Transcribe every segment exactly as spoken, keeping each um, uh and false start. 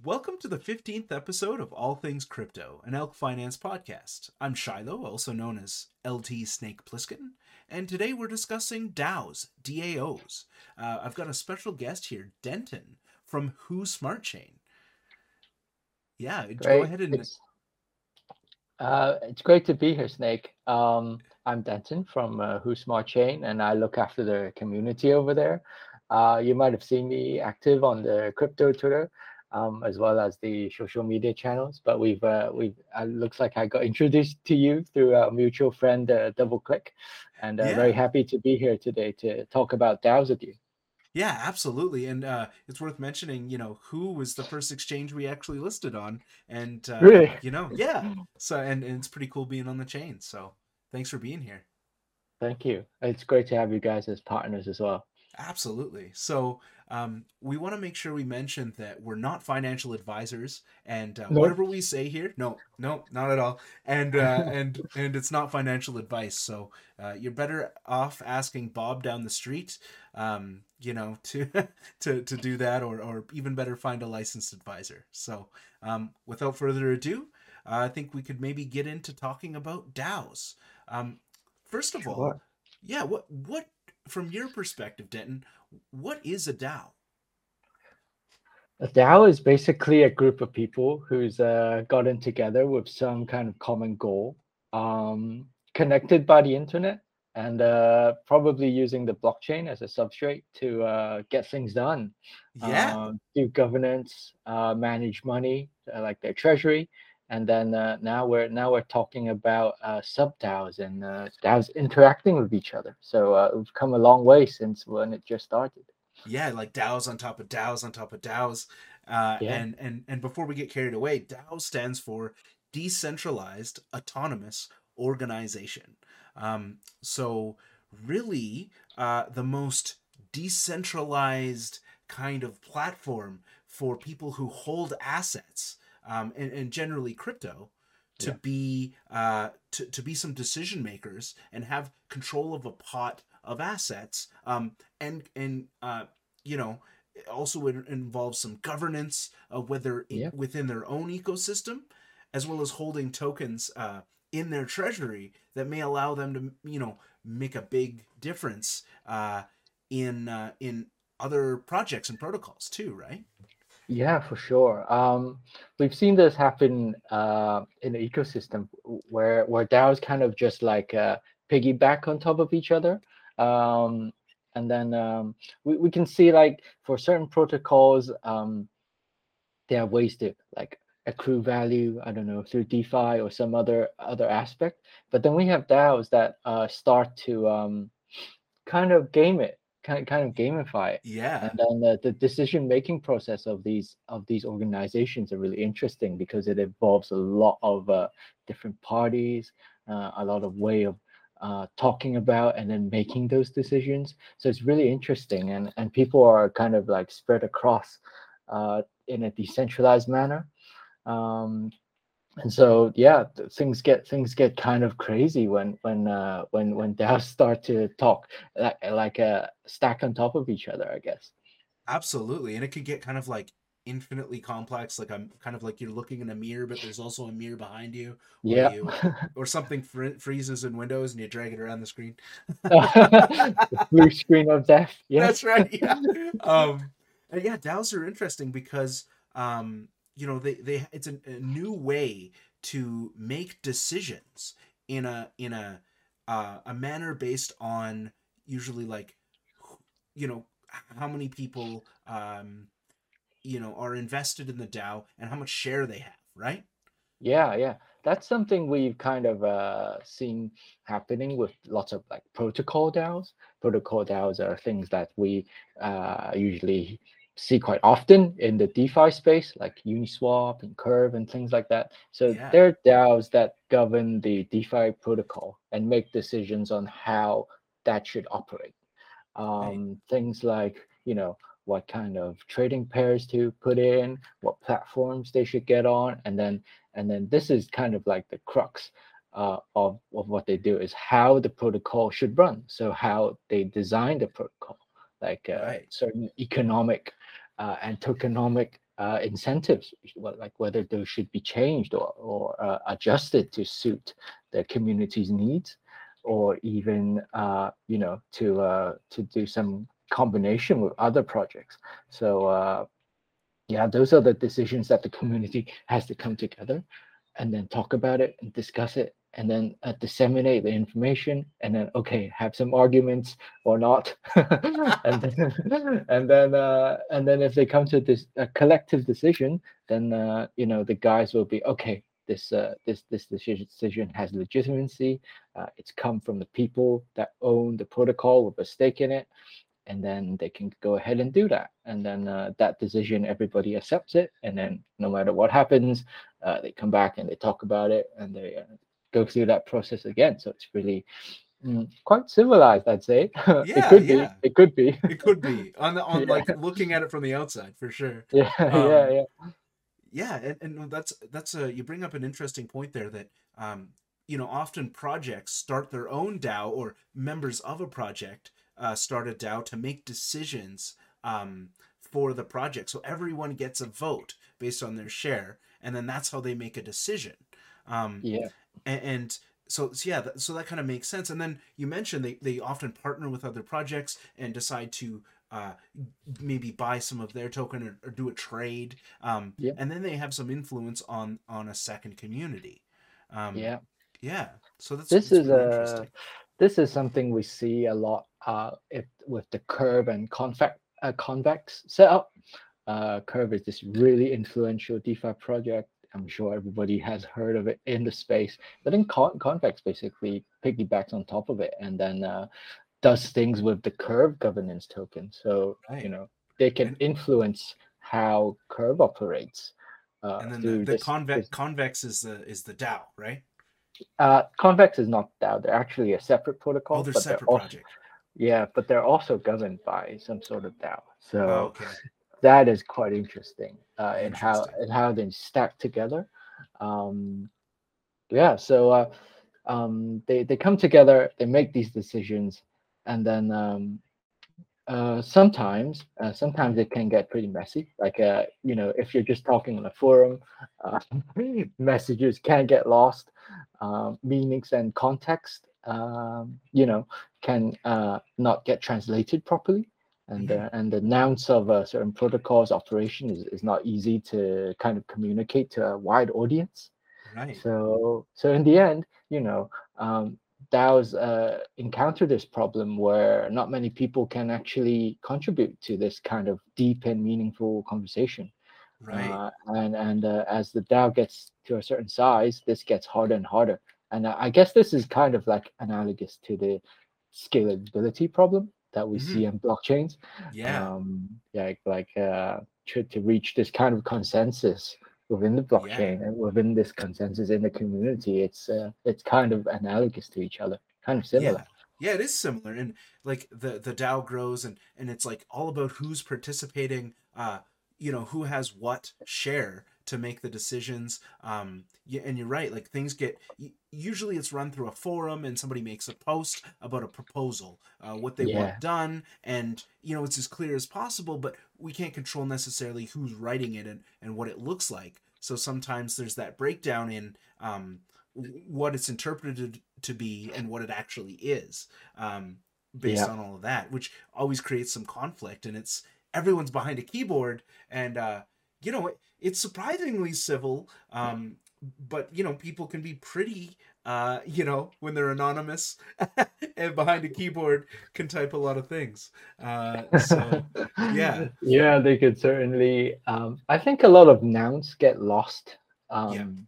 Welcome to the fifteenth episode of All Things Crypto, an Elk Finance podcast. I'm Shiloh, also known as L T Snake Plissken, and today we're discussing DAOs, D A Os. Uh, I've got a special guest here, Denton, from Who Smart Chain. Yeah, go Great. ahead and... It's uh, it's great to be here, Snake. Um, I'm Denton from uh, Who Smart Chain, and I look after the community over there. Uh, you might have seen me active on the crypto Twitter, um, as well as the social media channels. But we've uh, we've uh, looks like I got introduced to you through a mutual friend, uh, DoubleClick, and uh, very Yeah, happy to be here today to talk about DAOs with you. yeah, absolutely. And uh, it's worth mentioning, you know, Who was the first exchange we actually listed on. And, uh, Really? you know, yeah. So, and, and it's pretty cool being on the chain. So thanks for being here. Thank you. It's great to have you guys as partners as well. Absolutely. So um, we want to make sure we mention that we're not financial advisors, and uh, Nope. whatever we say here, no, no, not at all, and uh, and and it's not financial advice. So uh, you're better off asking Bob down the street, um, you know, to to to do that, or or even better, find a licensed advisor. So um, without further ado, uh, I think we could maybe get into talking about DAOs. Um, first of all, Sure. yeah, what what from your perspective, Denton, what is a DAO? A DAO is basically a group of people who's uh, gotten together with some kind of common goal, um, connected by the internet, and uh, probably using the blockchain as a substrate to uh, get things done, Yeah, um, do governance, uh, manage money, uh, like their treasury, and then uh, now we're now we're talking about uh, sub DAOs and uh, DAOs interacting with each other. So uh, we've come a long way since when it just started. yeah, like DAOs on top of DAOs on top of DAOs, uh, Yeah. and and and before we get carried away, DAO stands for decentralized autonomous organization. Um, so really, uh, the most decentralized kind of platform for people who hold assets, um, and, and generally crypto, to Yeah. be uh, to, to be some decision makers and have control of a pot of assets, um, and and uh, you know, also it involves some governance of whether Yeah. within their own ecosystem, as well as holding tokens uh, in their treasury that may allow them to, you know, make a big difference uh, in uh, in other projects and protocols too, right? Yeah, for sure. Um, we've seen this happen uh, in the ecosystem where where DAOs kind of just like uh, piggyback on top of each other. Um, and then um, we, we can see like for certain protocols, um, they have ways to like accrue value, I don't know, through DeFi or some other other aspect. But then we have DAOs that uh, start to um, kind of game it, kind kind of gamify it. And Yeah. then the, the decision making process of these of these organizations are really interesting because it involves a lot of uh, different parties, uh, a lot of way of uh, talking about and then making those decisions. So it's really interesting, and and people are kind of like spread across uh, in a decentralized manner. Um, and so yeah, th- things get things get kind of crazy when when uh when when DAOs start to talk like like a stack on top of each other, I guess. Absolutely, and it could get kind of like infinitely complex. Like I'm kind of like you're looking in a mirror, but there's also a mirror behind you, or Yeah. you, or something fr- freezes in Windows and you drag it around the screen. The blue screen of death. That's Yes. right. Yeah. Um, and yeah, DAOs are interesting because um, you know, they they it's a, a new way to make decisions in a in a uh, a manner based on usually like you know how many people um you know are invested in the DAO and how much share they have, right? Yeah, yeah. That's something we've kind of uh, seen happening with lots of like protocol DAOs. Protocol DAOs are things that we uh, usually see quite often in the DeFi space, like Uniswap and Curve and things like that. So Yeah, they're DAOs that govern the DeFi protocol and make decisions on how that should operate. right. Um, things like, you know, what kind of trading pairs to put in, what platforms they should get on, and then and then this is kind of like the crux uh, of of what they do is how the protocol should run. So how they design the protocol, like uh, Right. certain economic uh, and tokenomic uh, incentives, well, like whether those should be changed or, or uh, adjusted to suit the community's needs, or even uh, you know to uh, to do some combination with other projects. So uh, yeah, those are the decisions that the community has to come together and then talk about it and discuss it and then uh, disseminate the information and then okay have some arguments or not and then and then uh, and then if they come to this a collective decision then uh, you know the guys will be okay this uh, this this decision decision has legitimacy, uh, it's come from the people that own the protocol with a stake in it, and then they can go ahead and do that, and then uh, that decision everybody accepts it, and then no matter what happens, uh, they come back and they talk about it and they uh, go through that process again. So it's really mm, quite civilized, I'd say. It Yeah, could be, yeah. it could be. It could be on the on Yeah, like looking at it from the outside for sure. yeah, yeah, Um, yeah, yeah, and, and that's that's a you bring up an interesting point there that um, you know often projects start their own DAO or members of a project uh, start a DAO to make decisions um, for the project. So everyone gets a vote based on their share, and then that's how they make a decision. Um, yeah, and, and so, so yeah, that, so that kind of makes sense. And then you mentioned they, they often partner with other projects and decide to uh, maybe buy some of their token or, or do a trade, um, yeah, and then they have some influence on on a second community. Um, yeah. yeah, so that's This that's is really a interesting. this is something we see a lot uh, if with the Curve and convex uh, convex setup. Uh, Curve is this really influential DeFi project. I'm sure everybody has heard of it in the space. But then Con- Convex basically piggybacks on top of it and then uh, does things with the Curve governance token. So, you Right, know, they can and influence how Curve operates uh, and then the through the this, convex this. convex is the is the DAO, right? Uh, Convex is not DAO. They're actually a separate Oh, protocol, they're but they're separate also, project. yeah, but they're also governed by some sort of DAO. Oh, So okay, that is quite interesting uh, in how interesting. in how they stack together. Um, yeah, so uh, um, they they come together, they make these decisions, and then um, uh, sometimes uh, sometimes it can get pretty messy. Like uh, you know, if you're just talking on a forum, uh, messages can get lost, um, meanings and context, um, you know, can uh, not get translated properly. And, Hmm. uh, and the nouns of a certain protocol's operation is, is not easy to kind of communicate to a wide audience. Right. So, so in the end, you know, um, DAOs uh, encounter this problem where not many people can actually contribute to this kind of deep and meaningful conversation. Right. Uh, and and uh, as the DAO gets to a certain size, this gets harder and harder. And I guess this is kind of like analogous to the scalability problem that we Hmm. see in blockchains. Yeah. Um, yeah, like, like uh, to, to reach this kind of consensus within the Yeah. blockchain and within this consensus in the community, it's uh, it's kind of analogous to each other, kind of similar. Yeah. Yeah, it is similar. And like the the DAO grows and and it's like all about who's participating, uh, you know, who has what share to make the decisions. Um, yeah, and you're right, like things get usually it's run through a forum and somebody makes a post about a proposal, uh, what they want Yeah, done, and you know, it's as clear as possible, but we can't control necessarily who's writing it and, and what it looks like. So sometimes there's that breakdown in um, what it's interpreted to be and what it actually is, um, based yeah, on all of that, which always creates some conflict. And it's everyone's behind a keyboard, and uh, you know it, it's surprisingly civil. Um, but you know people can be pretty, uh, you know, when they're anonymous and behind a keyboard can type a lot of things. Uh, so yeah, yeah. They could certainly. Um, I think a lot of nouns get lost. yeah, Um,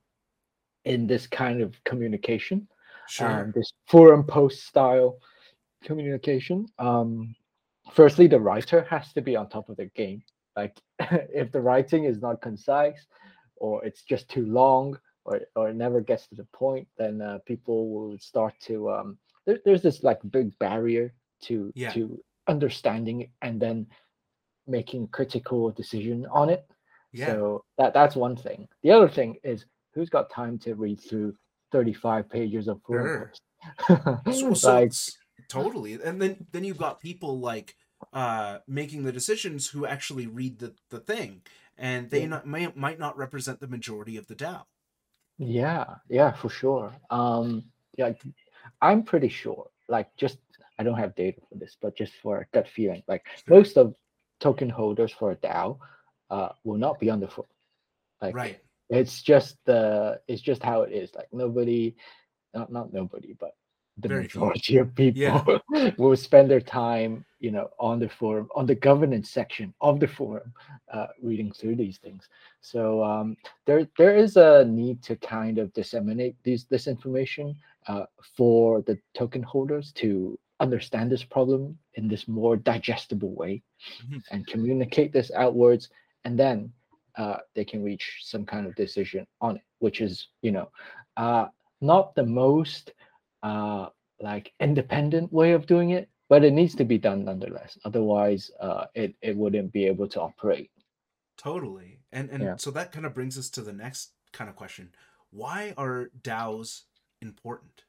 in this kind of communication, um, sure, this forum post style communication. Um, firstly, the writer has to be on top of the game. Like, if the writing is not concise, or it's just too long, or or it never gets to the point, then uh, people will start to. Um, there, there's this like big barrier to yeah, to understanding and then making critical decision on it. yeah, So that that's one thing. The other thing is who's got time to read through thirty-five pages of forum sure. posts? So so Like, s- totally. And then then you've got people like uh making the decisions who actually read the the thing. and they Yeah. not, may, might not represent the majority of the DAO. Yeah, yeah, for sure. Um, yeah, I'm pretty sure. Like, just I don't have data for this, but just for a gut feeling, like Sure. most of token holders for a DAO, uh, will not be on the floor. Like, Right. it's just the it's just how it is. Like nobody, not not nobody, but the Very few. majority of people Yeah. will spend their time, you know, on the forum, on the governance section of the forum, uh, reading through these things. So um, there there is a need to kind of disseminate these this information uh, for the token holders to understand this problem in this more digestible way Mhm. and communicate this outwards, and then uh, they can reach some kind of decision on it, which is, you know, uh, not the most uh, like independent way of doing it, but it needs to be done nonetheless. Otherwise, uh, it it wouldn't be able to operate. Totally. And Yeah. and so that kind of brings us to the next kind of question. Why are DAOs important?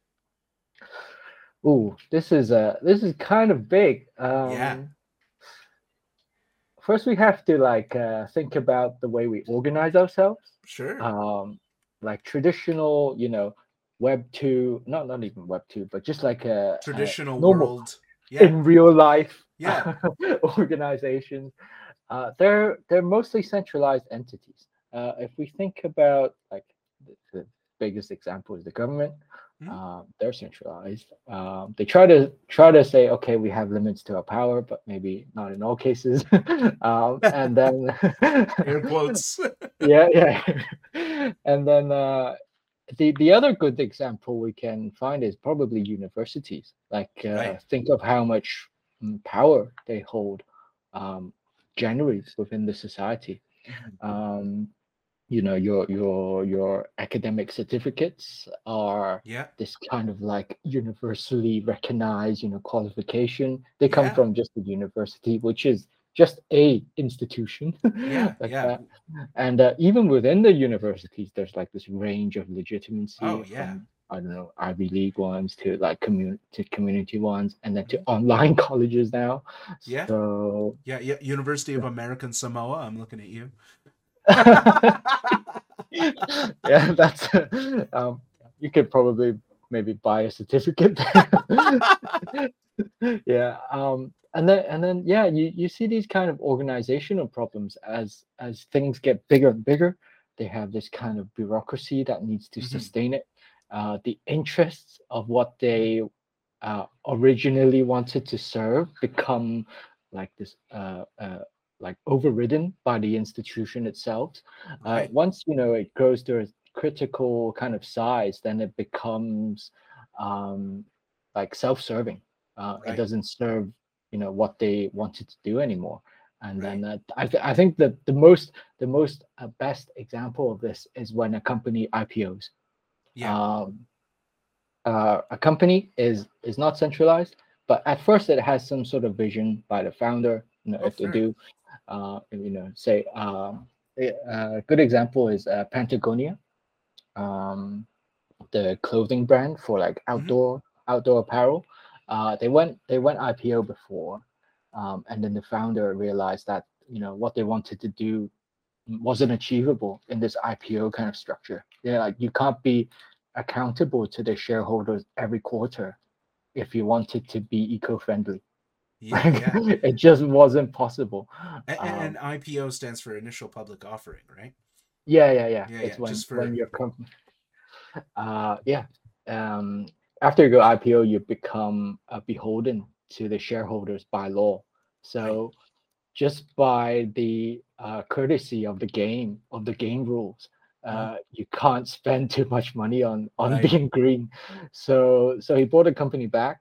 Ooh, this is uh this is kind of big. Yeah, Um, first, we have to like uh, think about the way we organize ourselves. sure. Um, like traditional, you know, Web two, not not even Web two, but just like a, a Traditional normal world. Yeah. in real life Yeah. organizations. Uh, they're they're mostly centralized entities. Uh, if we think about like the, the biggest example is the government, Mhm. um, they're centralized. Um, they try to try to say, okay, we have limits to our power, but maybe not in all cases. um, and then, Air quotes. yeah, yeah, and then uh, the the other good example we can find is probably universities. Like, uh, Right. think of how much mm, power they hold, um, generally within the society. Mhm. Um, you know, your your your academic certificates are Yeah. this kind of like universally recognized, you know, qualification. They come Yeah. from just the university, which is just a institution Yeah. like Yeah. that. And uh, even within the universities, there's like this range of Oh, legitimacy yeah. from, I don't know, Ivy League ones to like community to community ones, and then to Mhm. online colleges now. Yeah. So Yeah. Yeah. University of American Samoa. I'm looking at you. yeah, that's um, you could probably maybe buy a certificate. yeah, um, and then and then yeah, you you see these kind of organizational problems as as things get bigger and bigger. They have this kind of bureaucracy that needs to Mhm. sustain it. Uh, the interests of what they uh, originally wanted to serve become like this uh, uh, like overridden by the institution itself. Uh, Right. once you know it grows to a critical kind of size, then it becomes um, like self-serving. Uh, it Right. doesn't serve you know what they wanted to do anymore. And Right. then uh, I, th- I think that the most the most uh, best example of this is when a company I P Os. Yeah. Um, uh, a company is is not centralized, but at first it has some sort of vision by the founder. You know, Oh, if they fair. do, uh, you know, say um, a, a good example is uh, Patagonia, um, the clothing brand for like Hmm. outdoor outdoor apparel. Uh, they went they went I P O before, um, and then the founder realized that you know what they wanted to do wasn't achievable in this I P O kind of structure. Yeah, like you can't be accountable to the shareholders every quarter if you wanted to be eco-friendly. Yeah. Like Yeah. it just wasn't possible. And, Um, and I P O stands for initial public offering, right? yeah, yeah, yeah. Yeah. It's Yeah. when Just when for your company, uh, yeah. Um, after you go I P O, you become uh, beholden to the shareholders by law. right. So just by the uh, courtesy of the game of the game rules, Mhm. uh, you can't spend too much money on on Right. being green. So so he bought the company back,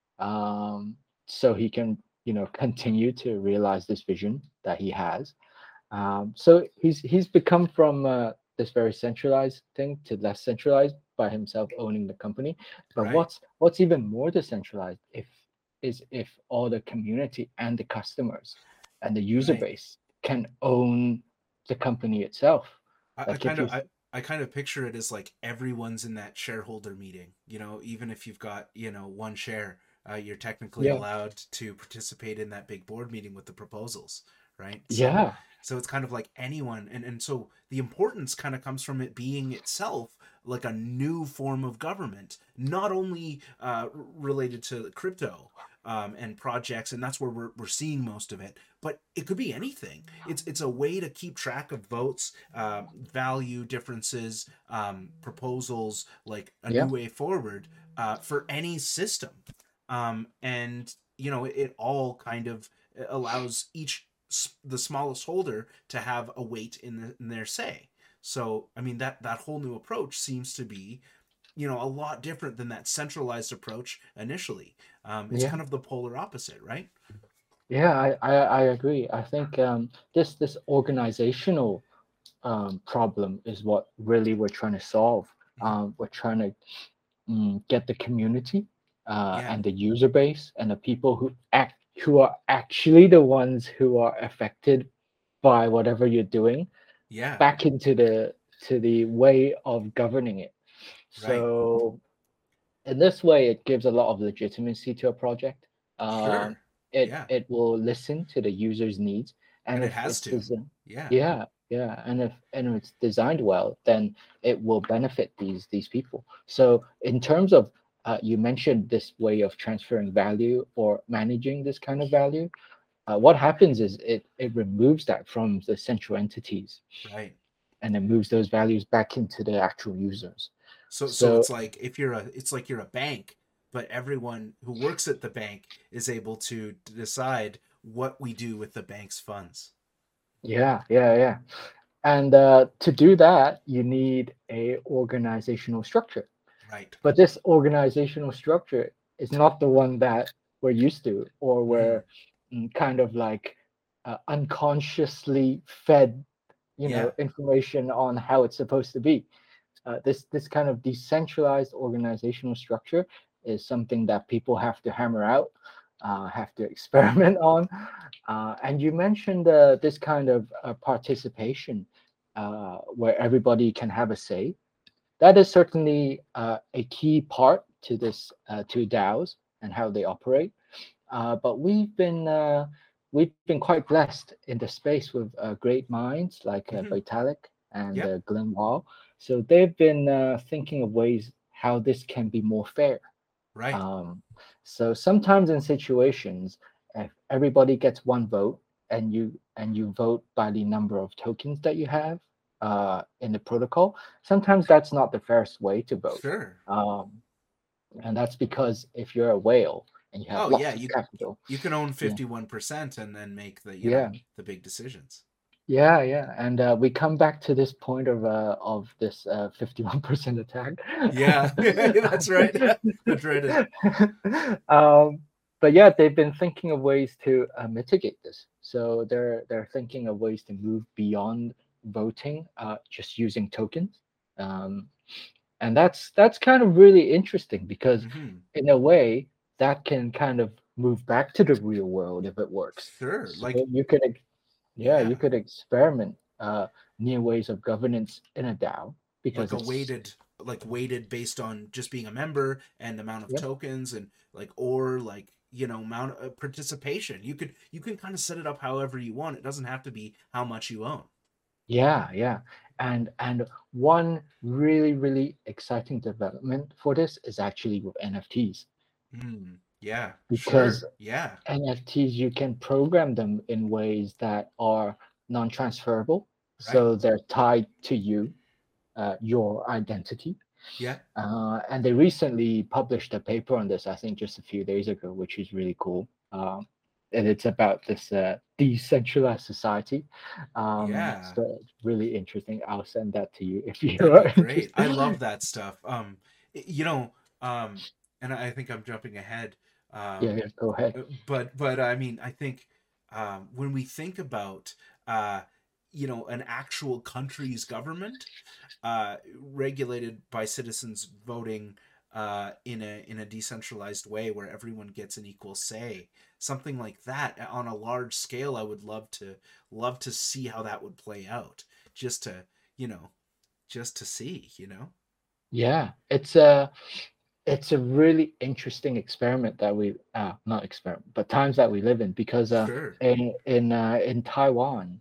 um, so he can you know continue to realize this vision that he has. Um, so he's he's become from uh, this very centralized thing to less centralized by himself owning the company. But Right. what's what's even more decentralized if is if all the community and the customers and the user Right. base can own the company itself. I, I Like if kind you of I, I kind of picture it as like everyone's in that shareholder meeting. You know, even if you've got, you know, one share, uh, you're technically yeah allowed to participate in that big board meeting with the proposals, right? So Yeah. so it's kind of like anyone, and and so the importance kind of comes from it being itself like a new form of government, not only uh, related to crypto um, and projects, and that's where we're, we're seeing most of it. But it could be anything. It's it's a way to keep track of votes, uh, value differences, um, proposals, like a Yeah. new way forward uh, for any system, um, and you know it, it all kind of allows each the smallest holder to have a weight in, the, in their say. So I mean that that whole new approach seems to be, you know, a lot different than that centralized approach initially. Um, it's Yeah. kind of the polar opposite, right? Yeah, I, I, I agree. I think um, this this organizational um, problem is what really we're trying to solve. Mhm. Um, we're trying to mm, get the community uh, Yeah, and the user base and the people who act who are actually the ones who are affected by whatever you're doing yeah, back into the to the way of governing it. right, So in this way, it gives a lot of legitimacy to a project. Um, sure, it yeah, it will listen to the user's needs, and and it if has it's to, designed, yeah, yeah, yeah, and if and if it's designed well, then it will benefit these these people. So in terms of uh, you mentioned this way of transferring value or managing this kind of value. Uh, what happens is it it removes that from the central entities right. and it moves those values back into the actual users. So so So it's like if you're a it's like you're a bank, but everyone who works at the bank is able to decide what we do with the bank's funds. yeah, yeah, yeah. And uh, to do that, you need a organizational structure. Right. But this organizational structure is not the one that we're used to, or Mm, we're mm, kind of like uh, unconsciously fed, you yeah. know, information on how it's supposed to be. Uh, this this kind of decentralized organizational structure is something that people have to hammer out, uh, have to experiment on. Uh, and you mentioned uh, this kind of uh, participation uh, where everybody can have a say. That is certainly uh, a key part to this uh, to DAOs and how they operate. Uh, but we've been uh, we've been quite blessed in the space with uh, great minds like uh, Hmm. Vitalik and Yep. uh, Glenn Wall. So they've been uh, thinking of ways how this can be more fair. Right. Um, so sometimes in situations, if everybody gets one vote and you and you vote by the number of tokens that you have uh, in the protocol, sometimes that's not the fairest way to vote. Sure. Um, and that's because if you're a whale and you have Oh yeah, lots of you capital, you can own yeah, fifty-one percent and then make the, you yeah, know, the big decisions. yeah, yeah. And uh, we come back to this point of uh, of this uh, fifty-one percent attack. Yeah. That's right. That's right. um, but yeah, they've been thinking of ways to uh, mitigate this. So they're they're thinking of ways to move beyond voting, uh, just using tokens. Um, and that's that's kind of really interesting because Hmm. in a way that can kind of move back to the real world if it works. Sure. So Like, you could ex- yeah, you yeah, could experiment uh, new ways of governance in a DAO like because a it's weighted, like weighted based on just being a member and amount of yeah, tokens, and like, or like, you know, amount of participation. You could you can kind of set it up however you want. It doesn't have to be how much you own. yeah, yeah. And and one really really exciting development for this is actually with N F Ts Hmm. Yeah. because Sure. Yeah. N F Ts you can program them in ways that are non-transferable, Right. so they're tied to you, uh, your identity. Yeah. Uh, and they recently published a paper on this, I think just a few days ago, which is really cool. Um, and it's about this uh, decentralized society. Um, Yeah. so it's really interesting. I'll send that to you if That'd you be are great. I love interested. that stuff. Um, y- you know, um, and I think I'm jumping ahead. Yeah, Um, yeah, go ahead. uh, but but I mean, I think um, when we think about uh, you know, an actual country's government uh, regulated by citizens voting uh, in a in a decentralized way where everyone gets an equal say, something like that uh, on a large scale, I would love to love to see how that would play out. Just to, you know, just to see, you know? Yeah, it's uh it's a really interesting experiment that we uh not experiment but times that we live in, because uh Sure. in in uh, in Taiwan,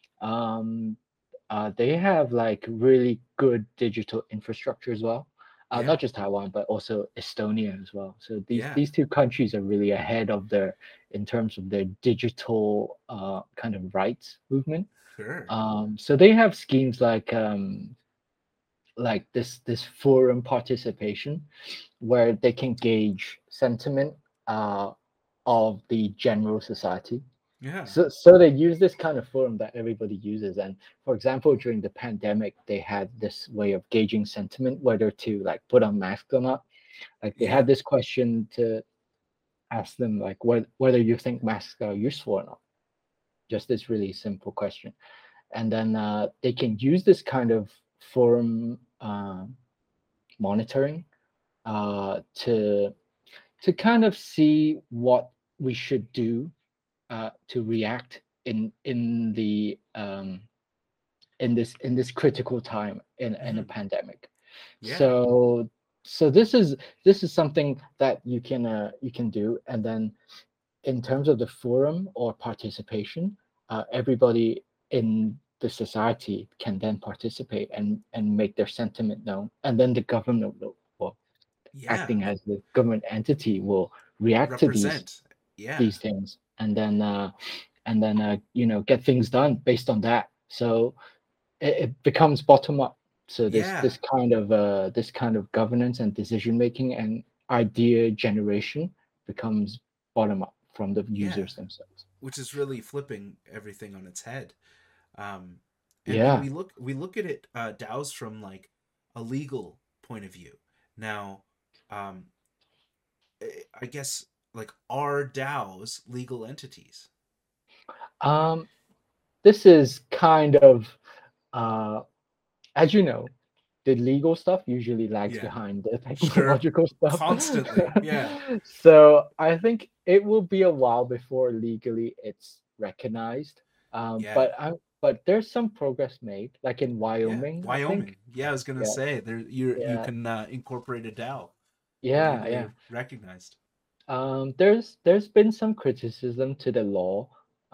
um uh they have like really good digital infrastructure as well. Uh, Yeah. not just Taiwan, but also Estonia as well. So these Yeah. these two countries are really ahead of their in terms of their digital uh kind of rights movement. Sure. Um so they have schemes like um like this this forum participation, where they can gauge sentiment uh, of the general society. Yeah. So, so they use this kind of forum that everybody uses. And for example, during the pandemic, they had this way of gauging sentiment, whether to like put on masks or not. Like they Yeah. had this question to ask them, like whether whether you think masks are useful or not. Just this really simple question, and then uh, they can use this kind of forum uh, monitoring uh, to to kind of see what we should do uh, to react in in the um, in this in this critical time in in a Hmm. pandemic. Yeah. So so this is this is something that you can uh, you can do, and then in terms of the forum or participation, uh, everybody in the society can then participate and and make their sentiment known, and then the government will, will Yeah. acting as the government entity will react to these Represent. Yeah. these things, and then uh, and then uh, you know get things done based on that. So it, it becomes bottom up. So this Yeah. this kind of uh, this kind of governance and decision making and idea generation becomes bottom up from the Yeah. users themselves. Which is really flipping everything on its head. Um, and and Yeah. we look we look at it uh, DAOs from like a legal point of view. Now, um, I I guess like are DAOs legal entities? Um, this is kind of uh, as you know, the legal stuff usually lags Yeah. behind the Sure. technological stuff. Constantly. Yeah. So I think it will be a while before legally it's recognized. Um, Yeah. but I but there's some progress made, like in Yeah. Wyoming, I think. Wyoming. Yeah, I was gonna Yeah, say there you you yeah, can uh, incorporate a DAO yeah, legally yeah. recognized. Um, there's there's been some criticism to the law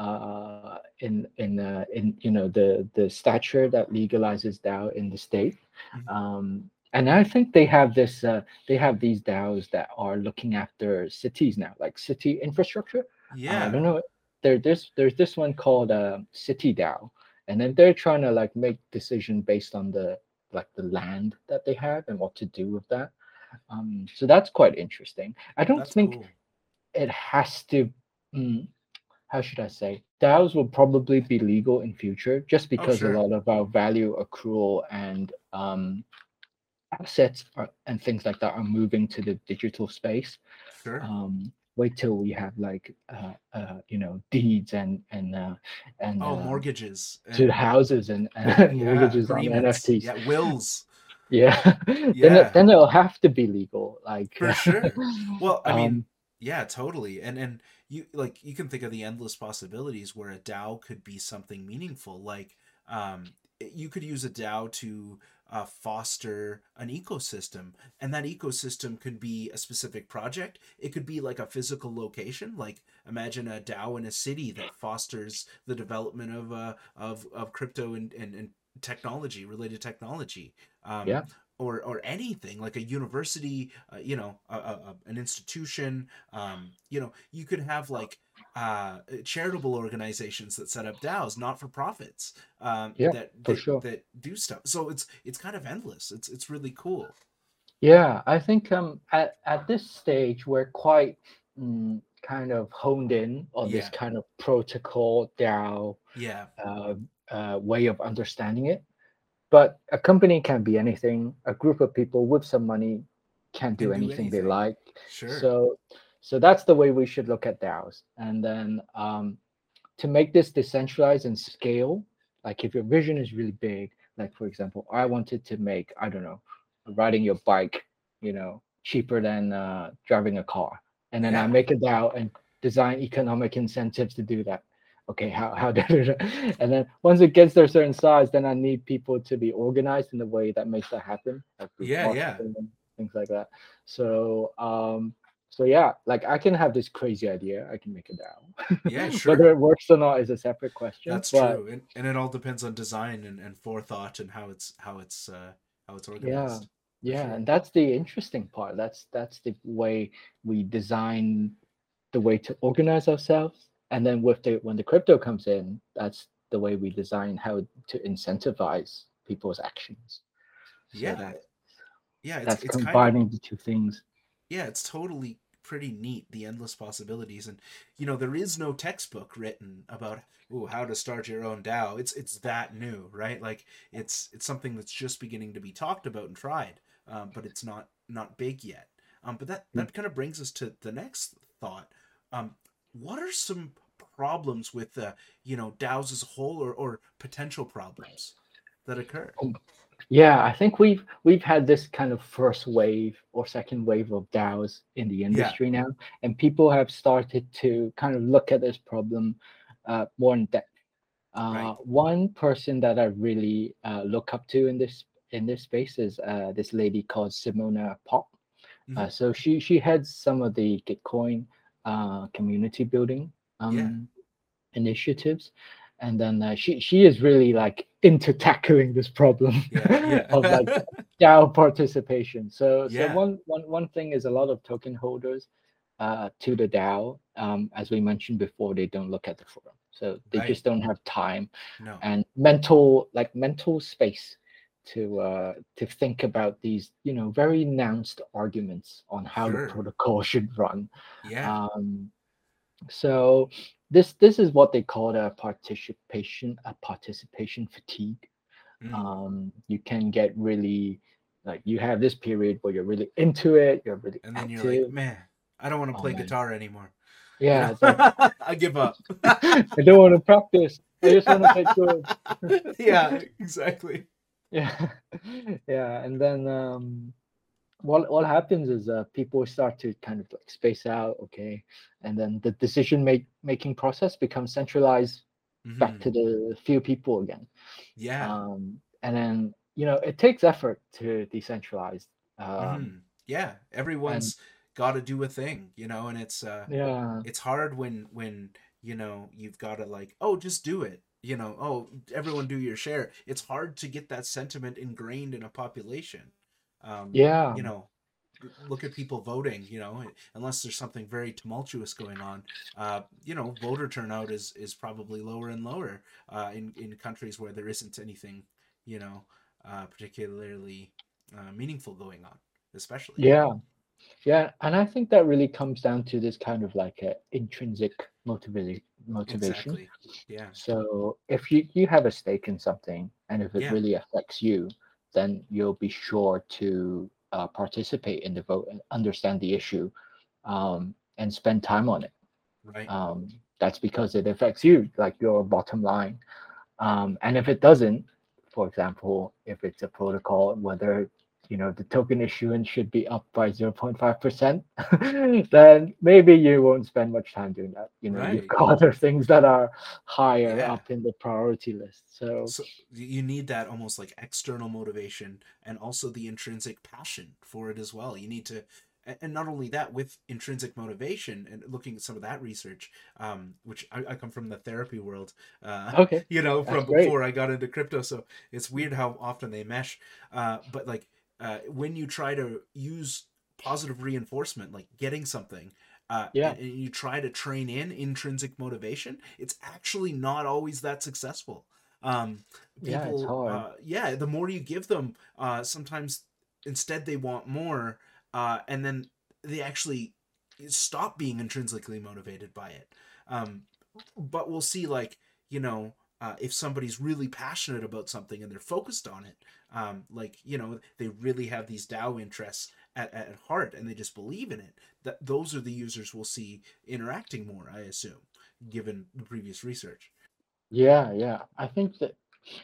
uh, in in uh, in you know the the statute that legalizes DAO in the state, Mhm. um, and I think they have this uh, they have these DAOs that are looking after cities now, like city infrastructure. Uh, I Yeah. don't know. There there's there's this one called uh, City DAO, and then they're trying to like make decision based on the like the land that they have and what to do with that. Um, so that's quite interesting. I don't That's think cool. it has to. mm, how should I say? DAOs will probably be legal in future, just Oh, because a sure. lot of our value accrual and um, assets are, and things like that are moving to the digital space. Sure. Um, wait till we have like uh, uh, you know deeds and and uh, and Oh, uh, mortgages to the and houses and, and yeah, mortgages on agreements. N F Ts. Yeah, wills. Yeah, then it, Yeah, then it'll have to be legal. Like, for sure. Well, I mean, um, yeah, totally. And and you like you can think of the endless possibilities where a DAO could be something meaningful. Like, um, you could use a DAO to uh, foster an ecosystem, and that ecosystem could be a specific project. It could be like a physical location. Like, imagine a DAO in a city that fosters the development of uh of of crypto and and, and technology related technology. Um, yeah. or or anything like a university, uh, you know, a, a, an institution. Um, you know, you could have like uh, charitable organizations that set up DAOs, not for profits, um, Yeah, that for that sure. that do stuff. So it's it's kind of endless. It's it's really cool. Yeah, I think um at, at this stage we're quite mm, kind of honed in on this Yeah, kind of protocol DAO yeah, uh, uh, way of understanding it. But a company can be anything. A group of people with some money can do can do anything they anything. like. Sure. So so that's the way we should look at DAOs. And then um, to make this decentralized and scale, like if your vision is really big, like for example, I wanted to make, I don't know, riding your bike, you know, cheaper than uh, driving a car. And then I Yeah, make it out and design economic incentives to do that. Okay, how how do I- and then once it gets to a certain size, then I need people to be organized in a way that makes that happen, like through yeah, yeah. marketing things like that. So um, so yeah, like I can have this crazy idea, I can make a Yeah, DAO. Whether sure. it works or not is a separate question, That's but true. And and it all depends on design and, and forethought and how it's how it's uh how it's yeah, organized. For yeah, sure. and that's the interesting part. That's that's the way we design the way to organize ourselves. And then with the when the crypto comes in, that's the way we design how to incentivize people's actions. So Yeah. that's Yeah, it's that's it's kind of combining the two things. yeah, it's totally pretty neat, the endless possibilities. And you know, there is no textbook written about ooh, how to start your own DAO. It's it's that new, right? Like it's it's something that's just beginning to be talked about and tried, um, but it's not not big yet. Um, but that that kind of brings us to the next thought. Um, what are some problems with uh, you know DAOs as a whole, or or potential problems that occur? Yeah, I think we've we've had this kind of first wave or second wave of DAOs in the Yeah, industry now, and people have started to kind of look at this problem uh, more in depth. Uh, right. one person that I really uh, look up to in this in this space is uh, this lady called Simona Pop. Hmm. Uh, so she she heads some of the Gitcoin uh, community building Yeah, um, initiatives, and then uh, she she is really like into tackling this problem yeah, of like yeah, DAO participation. So so yeah. one one one thing is a lot of token holders uh, to the DAO. Um, as we mentioned before, they don't look at the forum, so they Right. just don't have time No. and mental like mental space to uh, to think about these you know very nuanced arguments on how the Sure. protocol should run. Yeah. Um, so this this is what they call a participation a participation fatigue. Mm. Um, you can get really like you have this period where you're really into it, you're really And then you're like, active. man, I don't want to Oh play man, guitar anymore. You yeah, know, it's like I give up. I don't want to practice. I just want to get good. Yeah, exactly. Yeah, yeah, and then um, what what happens is uh, people start to kind of like space out, okay, and then the decision make making process becomes centralized back Hmm. to the few people again. Yeah. Um, and then you know it takes effort to decentralize. Um, Hmm. Yeah. and Everyone's got to do a thing, you know, and it's uh, yeah, it's hard when when you know you've got to like, oh, just do it. You know, oh, everyone do your share. It's hard to get that sentiment ingrained in a population. Um, yeah, you know, look at people voting, you know, unless there's something very tumultuous going on, uh, you know, voter turnout is is probably lower and lower uh, in in countries where there isn't anything, you know, uh, particularly uh, meaningful going on, especially. yeah, yeah. And I think that really comes down to this kind of like a intrinsic motivation. Motivation. Exactly. Yeah. So if you you have a stake in something, and if it Yeah. really affects you, then you'll be sure to uh, participate in the vote and understand the issue, um, and spend time on it. Right. Um, that's because it affects you, like your bottom line. Um, and if it doesn't, for example, if it's a protocol, whether you know the token issuance should be up by zero point five percent, then maybe you won't spend much time doing that. You know, you've Right. got other things that are higher Yeah. up in the priority list. So So you need that almost like external motivation and also the intrinsic passion for it as well. You need to, and not only that, with intrinsic motivation and looking at some of that research, um, which I, I come from the therapy world, uh, okay, you know, that's from great. before I got into crypto. So it's weird how often they mesh. Uh, but like uh, when you try to use positive reinforcement, like getting something, uh, Yeah, and, and you try to train in intrinsic motivation, it's actually not always that successful. Um, yeah, it's people, hard. uh, yeah, the more you give them, uh, sometimes instead they want more, uh, and then they actually stop being intrinsically motivated by it. Um, but we'll see, like, you know, uh, if somebody's really passionate about something and they're focused on it, um, like, you know, they really have these DAO interests at, at heart and they just believe in it, that those are the users we'll see interacting more, I assume, given the previous research. Yeah, yeah. I think that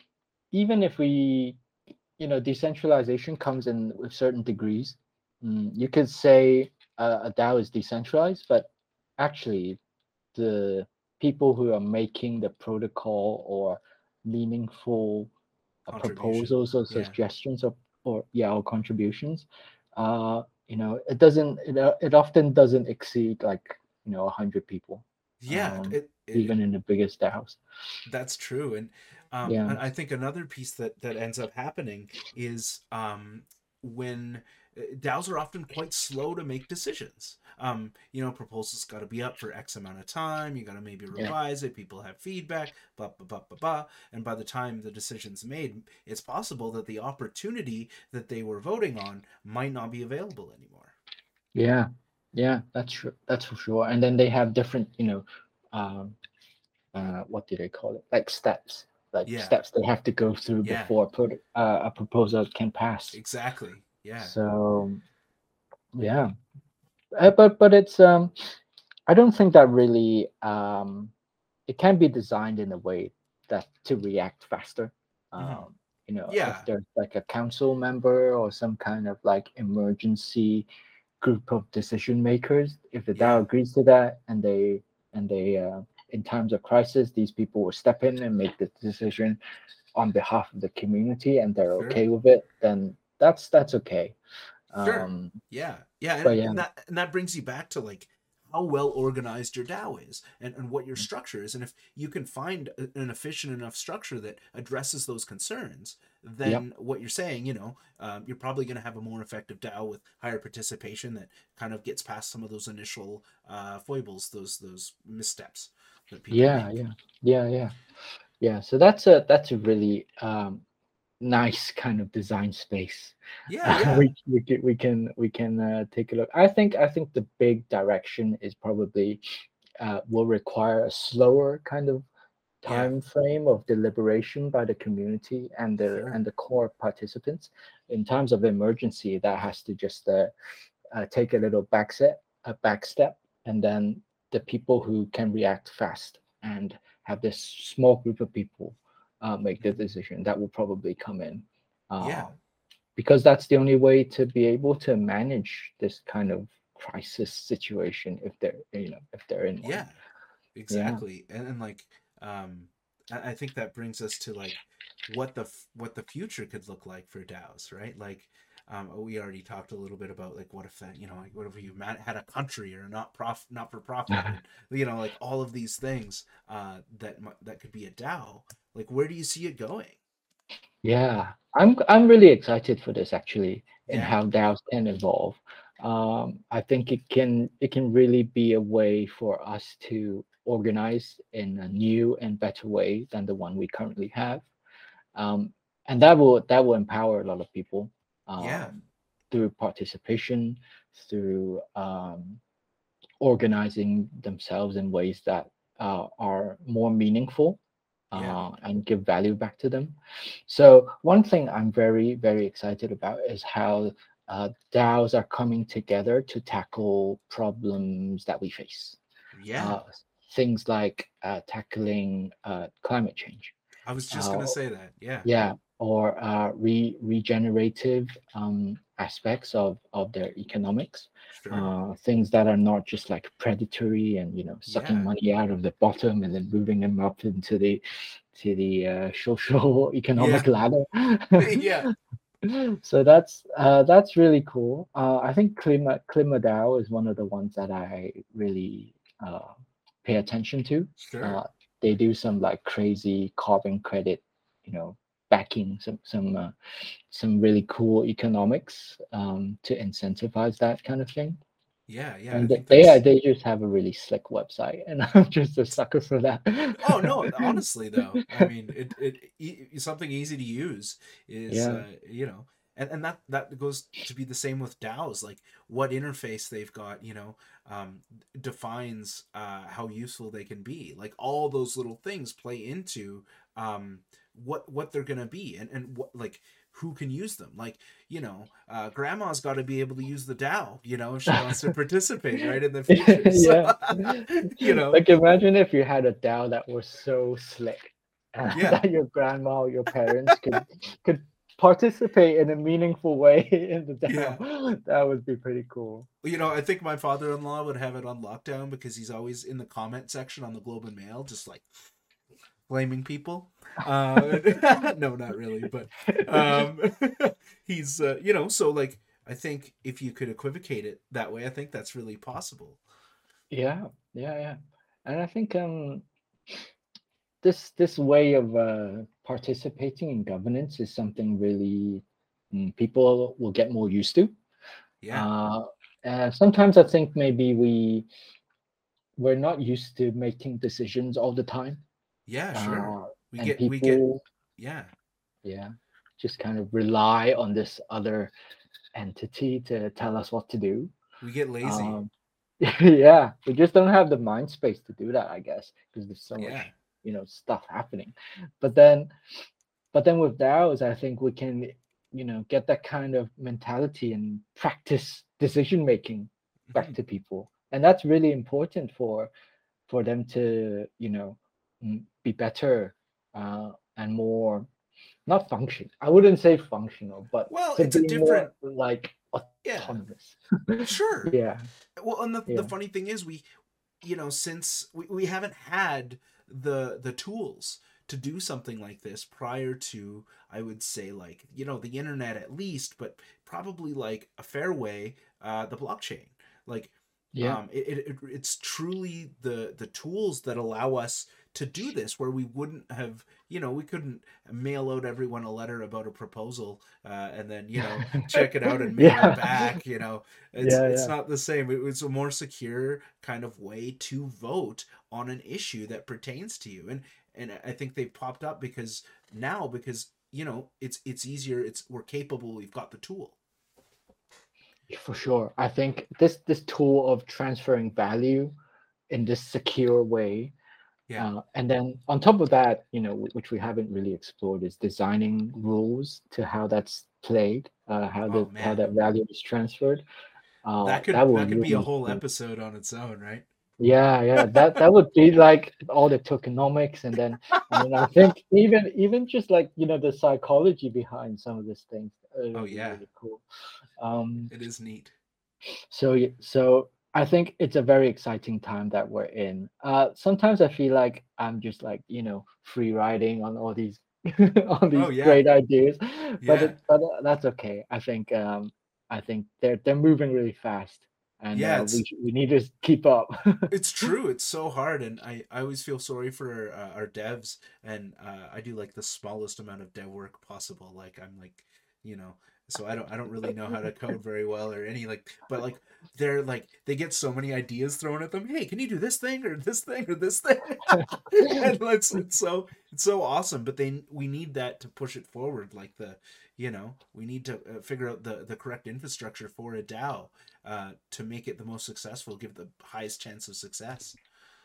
even if we, you know, decentralization comes in with certain degrees. Mm, you could say uh, a DAO is decentralized, but actually the people who are making the protocol or meaningful uh, Contribution. proposals or Yeah. suggestions of or yeah or contributions uh, you know, it doesn't, it, uh, it often doesn't exceed like, you know, a hundred people, Yeah, um, it, it even in the biggest DAOs. that's true. And um Yeah. and I think another piece that that ends up happening is um when uh, DAOs are often quite slow to make decisions. Um, you know, proposals got to be up for X amount of time. You got to maybe Yeah. revise it. People have feedback, blah, blah, blah, blah, blah. And by the time the decision's made, it's possible that the opportunity that they were voting on might not be available anymore. Yeah. Yeah. That's true. That's for sure. And then they have different, you know, um, uh, what do they call it? Like steps, like Yeah, steps they have to go through yeah, before put, uh, a proposal can pass. exactly. Yeah, So yeah, Uh, but but it's um, I don't think that really um, it can be designed in a way that to react faster. hmm Um, you know, if yeah, there's like a council member or some kind of like emergency group of decision makers, if the DAO yeah, agrees to that and they and they uh, in times of crisis, these people will step in and make the decision on behalf of the community, and they're sure. okay with it, then that's that's okay. Sure. Um, Yeah. Yeah. but And, yeah, and that and that brings you back to like how well organized your DAO is and, and what your structure is. And if you can find a- an efficient enough structure that addresses those concerns, yep, then what you're saying, you know, um, you're probably going to have a more effective DAO with higher participation that kind of gets past some of those initial uh, foibles, those those missteps that people yeah, make. yeah, yeah, yeah, yeah. So that's a that's a really um, nice kind of design space. Yeah. Uh, Yeah. we we can we can we can uh, take a look. I think I think the big direction is probably uh, will require a slower kind of Yeah. time frame of deliberation by the community and the Sure. and the core participants. In times of emergency, that has to just uh, uh, take a little back set, a back step, and then the people who can react fast and have this small group of people uh, make the Mhm. decision that will probably come in, uh, Yeah. because that's the only way to be able to manage this kind of crisis situation if they're you know if they're in one. Yeah. Yeah, Exactly. And, and like um I, I think that brings us to like what the f- what the future could look like for DAOs, right? Like um we already talked a little bit about like what if uh, you know like what if you man- had a country or a not prof not for profit and you know like all of these things uh that mu- that could be a DAO. Like where do you see it going? yeah. I'm I'm really excited for this actually, and Yeah. how DAOs can evolve. Um, I think it can it can really be a way for us to organize in a new and better way than the one we currently have. Um, and that will that will empower a lot of people Yeah. um, through participation, through um, organizing themselves in ways that uh, are more meaningful Yeah. uh, and give value back to them. So one thing I'm very, very excited about is how uh, DAOs are coming together to tackle problems that we face. Yeah. Uh, Things like uh, tackling uh, climate change, I was just uh, going to say that. Yeah. yeah, or uh, re regenerative um, aspects of of their economics, Sure. uh, things that are not just like predatory and you know sucking Yeah. money out of the bottom and then moving them up into the to the uh, social Yeah. economic ladder. Yeah. So that's uh, that's really cool. Uh, I think Klima KlimaDAO is one of the ones that I really uh, pay attention to. Sure. Uh, they do some like crazy carbon credit, you know, backing some some uh, some really cool economics um, to incentivize that kind of thing. Yeah, yeah, I And th- think they are that's they just have a really slick website, and I'm just a sucker for that. Oh no, honestly though, I mean, it it e- something easy to use is Yeah, uh, you know, and and that that goes to be the same with DAOs. Like what interface they've got, you know, um, defines uh, how useful they can be. Like all those little things play into um, what what they're gonna be, and and what like who can use them. Like you know, uh, Grandma's got to be able to use the DAO. You know, if she wants to participate, right in the future. So yeah. you know, Like imagine if you had a DAO that was so slick uh, yeah. that your grandma or your parents could could participate in a meaningful way in the Yeah. DAO. That would be pretty cool. You know, I think my father-in-law would have it on lockdown because he's always in the comment section on the Globe and Mail, just like blaming people. Uh, no, not really, but um, he's uh, you know, so like I think if you could equivocate it that way, I think that's really possible. Yeah, yeah, yeah. And I think um this this way of uh, participating in governance is something really mm, people will get more used to. Yeah. Uh, uh, Sometimes I think maybe we we're not used to making decisions all the time, Yeah, sure. uh, We and get we get people, yeah. yeah, just kind of rely on this other entity to tell us what to do. We get lazy. Um, yeah, we just don't have the mind space to do that, I guess, because there's so Yeah. much, you know, stuff happening. But then, but then with DAOs, I think we can, you know, get that kind of mentality and practice decision making back Mhm. to people, and that's really important for for them to, you know, mm, be better uh, and more not function. I wouldn't say functional, but Well, to it's a be more different like yeah. autonomous. Sure. Yeah, Well, and the the yeah, funny thing is we you know, since we, we haven't had the the tools to do something like this prior to, I would say, like, you know, the internet at least, but probably like a fair way, uh the blockchain. Like yeah. um it, it it's truly the the tools that allow us to do this, where we wouldn't have, you know, we couldn't mail out everyone a letter about a proposal, uh, and then, you know, check it out and mail it Yeah, back, you know. it's yeah, it's yeah, not the same. It was a more secure kind of way to vote on an issue that pertains to you. and and I think they've popped up because now, because, you know, it's it's easier, it's we're capable, we've got the tool. for sure. I think this this tool of transferring value in this secure way, Yeah. uh, and then on top of that, you know, wh- which we haven't really explored, is designing rules to how that's played, uh, how Oh the how man, that value is transferred. Uh, that that could will that could be a really whole be. episode on its own, right? Yeah, yeah, that that would be like all the tokenomics, and then and then I think even even just like, you know, the psychology behind some of these things, uh, Oh would be yeah, really cool. Um, it is neat. so y- so I think it's a very exciting time that we're in. Uh, sometimes I feel like I'm just like, you know, free riding on all these on Oh these yeah, great ideas, but yeah, it, but uh, that's okay. I think um, I think they're they're moving really fast, and yeah. uh, we It's sh- we need to keep up. it's true. It's so hard, and I I always feel sorry for uh, our devs, and uh, I do like the smallest amount of dev work possible. Like I'm like, you know, so I don't I don't really know how to code very well or any, like, but like they're like they get so many ideas thrown at them. Hey, can you do this thing or this thing or this thing? And it's it's so it's so awesome. But they we need that to push it forward. Like the, you know, we need to uh, figure out the the correct infrastructure for a DAO, uh, to make it the most successful, give it the highest chance of success.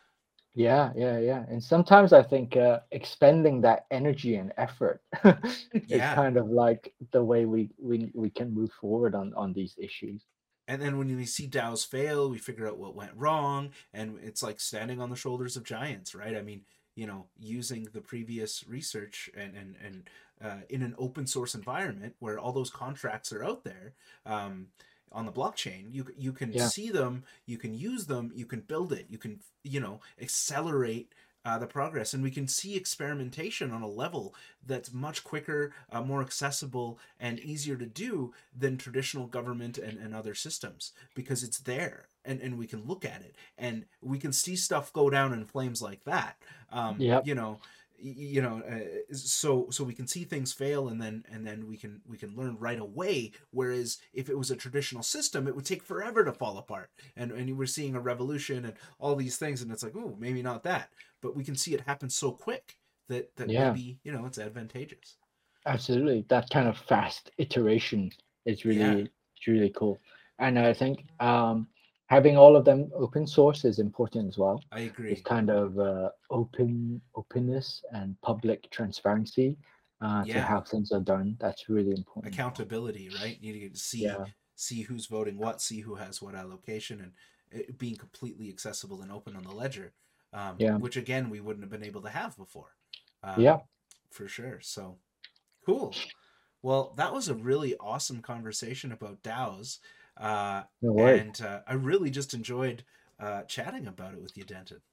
Yeah, yeah, yeah. And sometimes I think uh, expending that energy and effort is Yeah. kind of like the way we we we can move forward on on these issues. And then when we see DAOs fail, we figure out what went wrong, and it's like standing on the shoulders of giants, right? I mean, you know, using the previous research and and and uh, in an open source environment where all those contracts are out there, um, on the blockchain, you you can Yeah, see them, you can use them, you can build it, you can, you know, accelerate. Uh, the progress, and we can see experimentation on a level that's much quicker, uh, more accessible, and easier to do than traditional government and, and other systems, because it's there, and, and we can look at it, and we can see stuff go down in flames like that. Um, yep, you know, you know, uh, so so we can see things fail, and then and then we can we can learn right away. Whereas if it was a traditional system, it would take forever to fall apart, and and you were seeing a revolution and all these things, and it's like, oh, maybe not that, but we can see it happen so quick that that yeah, maybe, you know, it's advantageous. absolutely. That kind of fast iteration is Yeah, really it's really cool. And I think um, having all of them open source is important as well. I This agree. kind of uh, open openness and public transparency uh, to Yeah, how things are done. That's really important as well. accountability, right? You need to see Yeah, see who's voting what, see who has what allocation, and it being completely accessible and open on the ledger, um, yeah, which again we wouldn't have been able to have before, um, yeah. for sure. So cool. Well, that was a really awesome conversation about DAOs, uh, No worries. and uh, I really just enjoyed uh, chatting about it with you, Denton.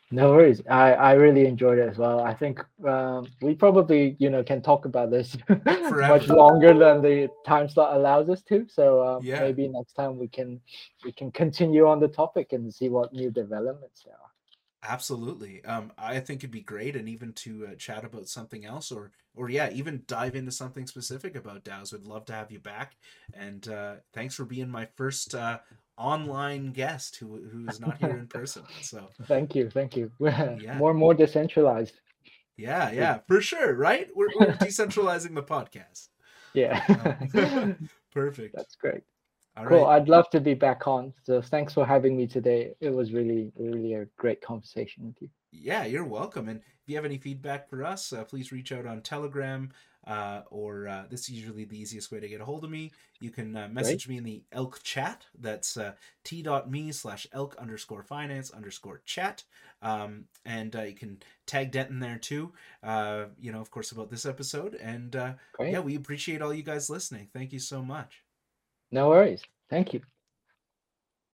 No worries. I, I really enjoyed it as well. I think um, we probably, you know, can talk about this much Forever. longer than the time slot allows us to. So uh, Yeah. maybe next time we can we can continue on the topic and see what new developments there are. Absolutely. Um, I think it'd be great, and even to uh, chat about something else, or or yeah, even dive into something specific about DAOs. Would love to have you back, and uh, thanks for being my first uh, online guest who who is not here in person. So Thank you, thank you. yeah, More and more decentralized. yeah, Good. yeah, for sure. Right? We're we're decentralizing the podcast. Yeah, Um, perfect. that's great. All Cool. right. I'd love to be back on. So thanks for having me today. It was really, really a great conversation with you. Yeah, you're welcome. And if you have any feedback for us, uh, please reach out on Telegram, uh, or uh, this is usually the easiest way to get a hold of me. You can uh, Great. message me in the Elk chat. That's uh, t.me slash elk underscore finance underscore chat. Um, and uh, you can tag Denton there too, uh, you know, of course, about this episode. And uh, yeah, Great. we appreciate all you guys listening. Thank you so much. No worries. Thank you.